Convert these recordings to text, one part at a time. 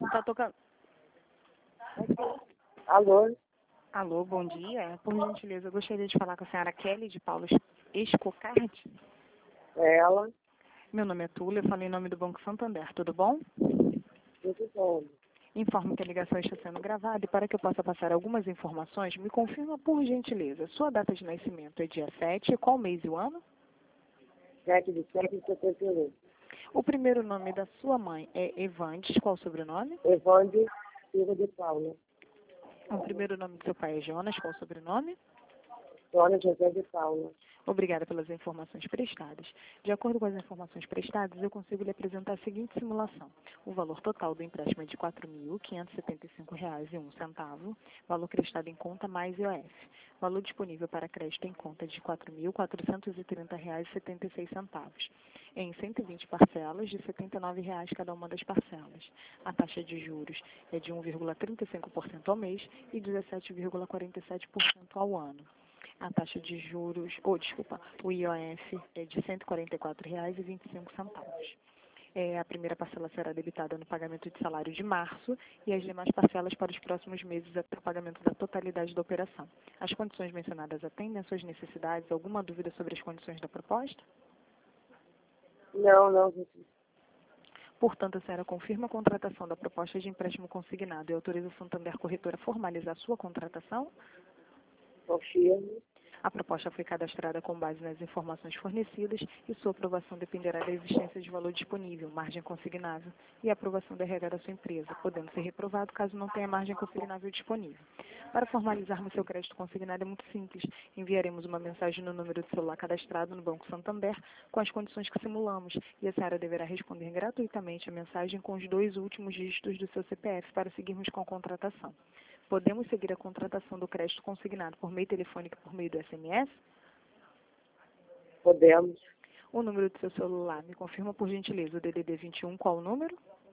Tá tocando. Alô? Alô, bom dia. Por gentileza, eu gostaria de falar com a senhora Kelly de Paulo Escocardi. É ela? Meu nome é Tula, eu falo em nome do Banco Santander, tudo bom? Tudo bom. Informo que a ligação está sendo gravada e para que eu possa passar algumas informações, me confirma por gentileza. Sua data de nascimento é dia 7, qual mês e o ano? 7/7/71. O primeiro nome da sua mãe é Evandes, qual o sobrenome? Evandro Silva de Paula. O primeiro nome do seu pai é Jonas, qual o sobrenome? Dona José de Paula. Obrigada pelas informações prestadas. De acordo com as informações prestadas, eu consigo lhe apresentar a seguinte simulação. O valor total do empréstimo é de R$ 4.575,01, valor prestado em conta mais IOF. Valor disponível para crédito em conta de R$ 4.430,76, em 120 parcelas de R$ 79,00 cada uma das parcelas. A taxa de juros é de 1,35% ao mês e 17,47% ao ano. A taxa de juros, o IOF é de R$ 144,25. A primeira parcela será debitada no pagamento de salário de março e as demais parcelas para os próximos meses até o pagamento da totalidade da operação. As condições mencionadas atendem às suas necessidades? Alguma dúvida sobre as condições da proposta? Não. Portanto, a senhora confirma a contratação da proposta de empréstimo consignado e autoriza a Santander Corretora a formalizar sua contratação? Confirmo. A proposta foi cadastrada com base nas informações fornecidas e sua aprovação dependerá da existência de valor disponível, margem consignável e a aprovação da RH da sua empresa, podendo ser reprovado caso não tenha margem consignável disponível. Para formalizarmos seu crédito consignado é muito simples. Enviaremos uma mensagem no número de celular cadastrado no Banco Santander com as condições que simulamos e a senhora deverá responder gratuitamente a mensagem com os 2 últimos dígitos do seu CPF para seguirmos com a contratação. Podemos seguir a contratação do crédito consignado por meio telefônico e por meio do SMS? Podemos. O número do seu celular, me confirma por gentileza, o DDD 21, qual o número?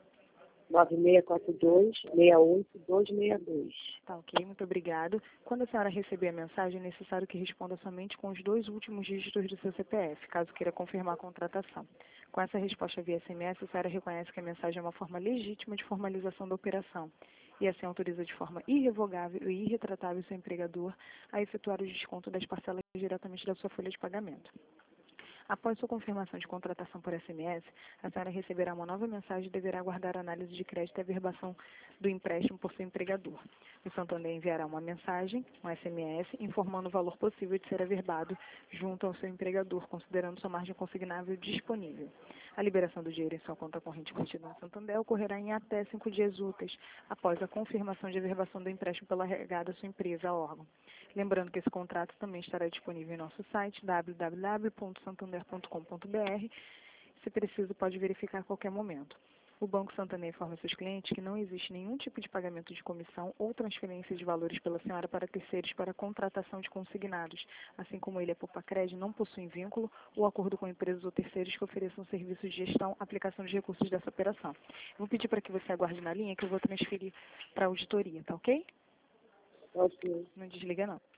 9642-68262. Tá ok, muito obrigado. Quando a senhora receber a mensagem, é necessário que responda somente com os 2 últimos dígitos do seu CPF, caso queira confirmar a contratação. Com essa resposta via SMS, a senhora reconhece que a mensagem é uma forma legítima de formalização da operação e assim autoriza de forma irrevogável e irretratável seu empregador a efetuar o desconto das parcelas diretamente da sua folha de pagamento. Após sua confirmação de contratação por SMS, a senhora receberá uma nova mensagem e deverá aguardar a análise de crédito e averbação do empréstimo por seu empregador. O Santander enviará uma mensagem, um SMS, informando o valor possível de ser averbado junto ao seu empregador, considerando sua margem consignável disponível. A liberação do dinheiro em sua conta corrente contida no Santander ocorrerá em até 5 dias úteis, após a confirmação de averbação do empréstimo pela RH da sua empresa, órgão. Lembrando que esse contrato também estará disponível em nosso site www.santander.com.br. Se preciso, pode verificar a qualquer momento. O Banco Santander informa seus clientes que não existe nenhum tipo de pagamento de comissão ou transferência de valores pela senhora para terceiros para contratação de consignados, assim como ele e a Popacred não possuem vínculo ou acordo com empresas ou terceiros que ofereçam serviços de gestão, aplicação de recursos dessa operação. Vou pedir para que você aguarde na linha que eu vou transferir para a auditoria, tá ok? Ok. Não desliga não.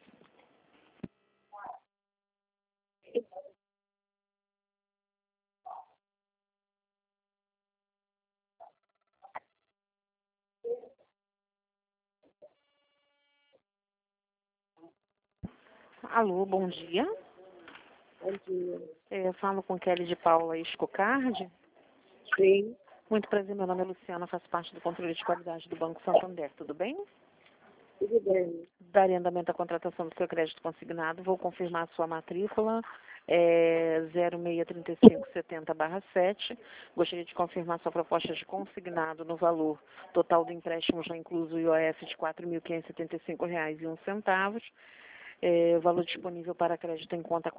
Alô, bom dia. Bom dia. Eu falo com Kelly de Paula Escocardi. Sim. Muito prazer, meu nome é Luciana, faço parte do controle de qualidade do Banco Santander, tudo bem? Tudo bem. Darei andamento à contratação do seu crédito consignado, vou confirmar a sua matrícula, 063570/7. Gostaria de confirmar sua proposta de consignado no valor total do empréstimo, já incluso o IOF de R$ 4.575,01. Valor disponível para crédito em conta R$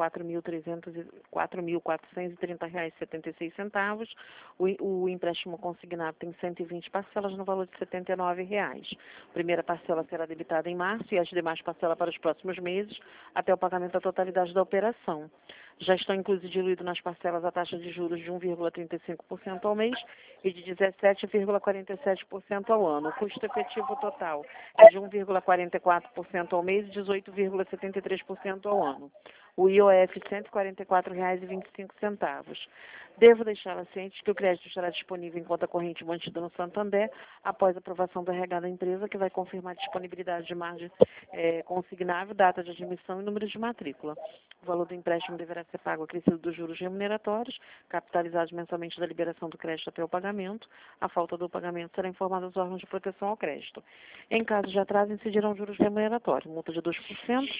4.430,76. O empréstimo consignado tem 120 parcelas no valor de R$ 79,00. Primeira parcela será debitada em março e as demais parcelas para os próximos meses, até o pagamento da totalidade da operação. Já estão inclusive diluído nas parcelas a taxa de juros de 1,35% ao mês e de 17,47% ao ano. O custo efetivo total é de 1,44% ao mês e 18,73% ao ano. o IOF R$ 144,25. Devo deixá-la ciente que o crédito estará disponível em conta corrente mantida no Santander após a aprovação do RH da empresa, que vai confirmar a disponibilidade de margem consignável, data de admissão e número de matrícula. O valor do empréstimo deverá ser pago acrescido dos juros remuneratórios, capitalizados mensalmente da liberação do crédito até o pagamento. A falta do pagamento será informada aos órgãos de proteção ao crédito. Em caso de atraso, incidirão juros remuneratórios, multa de 2%,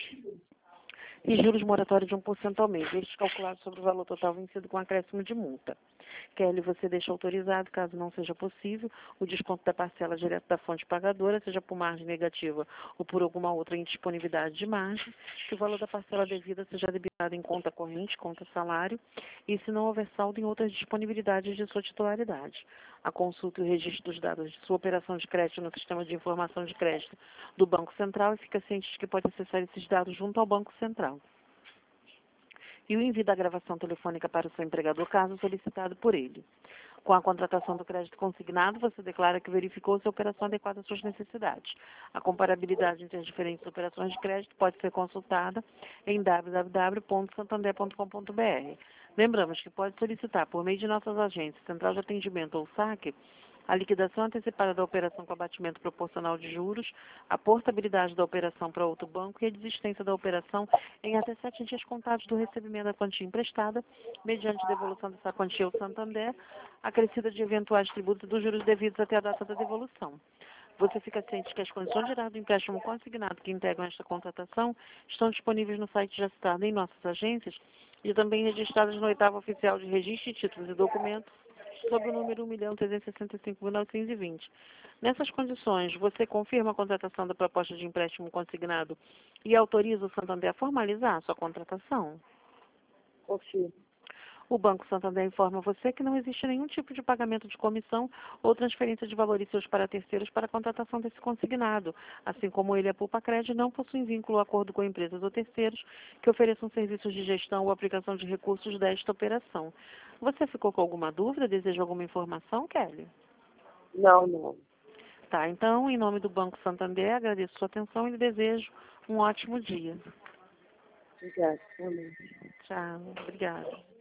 e juros moratórios de 1% ao mês, estes calculados sobre o valor total vencido com acréscimo de multa. Kelly, você deixa autorizado, caso não seja possível, o desconto da parcela direto da fonte pagadora, seja por margem negativa ou por alguma outra indisponibilidade de margem, que o valor da parcela devida seja debitado em conta corrente, conta salário, e se não houver saldo em outras disponibilidades de sua titularidade. A consulta e o registro dos dados de sua operação de crédito no sistema de informação de crédito do Banco Central e fica ciente de que pode acessar esses dados junto ao Banco Central. E o envio da gravação telefônica para o seu empregador, caso solicitado por ele. Com a contratação do crédito consignado, você declara que verificou se a operação adequada às suas necessidades. A comparabilidade entre as diferentes operações de crédito pode ser consultada em www.santander.com.br. Lembramos que pode solicitar, por meio de nossas agências, Central de Atendimento ou SAC, a liquidação antecipada da operação com abatimento proporcional de juros, a portabilidade da operação para outro banco e a desistência da operação em até 7 dias contados do recebimento da quantia emprestada, mediante devolução dessa quantia ao Santander, acrescida de eventuais tributos dos juros devidos até a data da devolução. Você fica ciente que as condições gerais do empréstimo consignado que integram esta contratação estão disponíveis no site já citado em nossas agências e também registradas no 8º Oficial de Registro de Títulos e Documentos, sob o número 1.365.920. Nessas condições, você confirma a contratação da proposta de empréstimo consignado e autoriza o Santander a formalizar a sua contratação? Confio. O Banco Santander informa você que não existe nenhum tipo de pagamento de comissão ou transferência de valores seus para terceiros para a contratação desse consignado, assim como ele e a Pulpacred não possuem vínculo ou acordo com empresas ou terceiros que ofereçam serviços de gestão ou aplicação de recursos desta operação. Você ficou com alguma dúvida? Deseja alguma informação, Kelly? Não. Tá, então, em nome do Banco Santander, agradeço sua atenção e lhe desejo um ótimo dia. Obrigada. Amém. Tchau, obrigada.